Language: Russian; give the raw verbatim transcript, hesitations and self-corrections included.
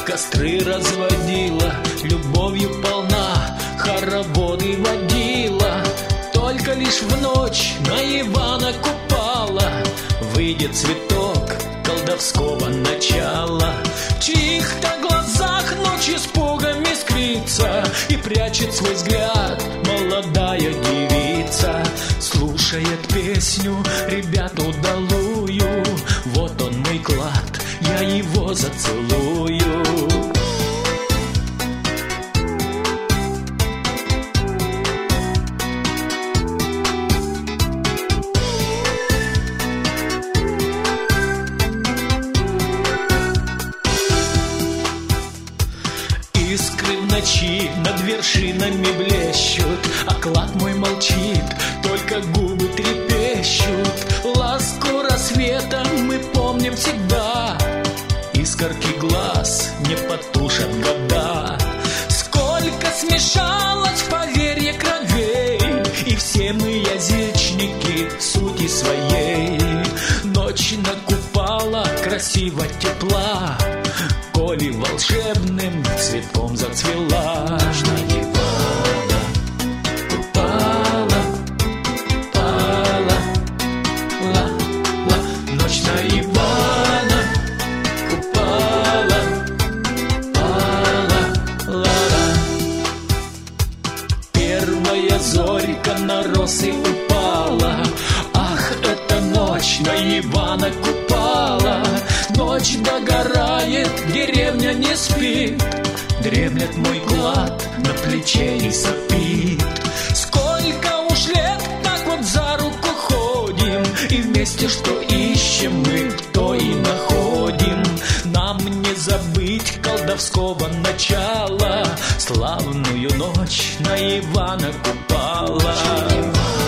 костры разводила, любовью полна, хороводы водила. Только лишь в ночь на Ивана Купала выйдет цветок колдовского начала. В чьих-то глазах ночь испугом искрится, и прячет свой взгляд молодая девица. Слушает песню ребят удалую, вот он мой клад, я его зацелую. Искры в ночи над вершинами блещут, а клад мой молчит, только губы трепещут. Ласку рассвета мы помним всегда, искорки глаз не потушат года. Сколько смешалось в поверье кровей, и все мы язычники сути своей. Ночь накупала красиво тепла, коли волшебным цветком зацвела. Ночь на Ивана Купала, пала, ла, ла. Ночь на Ивана Купала, пала, ла, ла. Первая зорька на росы упала, ах, это ночь на Ивана Купала. Ночь догорает, деревня не спит, дремлет мой клад на плече и сопит. Сколько уж лет так вот за руку ходим, и вместе что ищем мы, то и находим. Нам не забыть колдовского начала, славную ночь на Ивана Купала.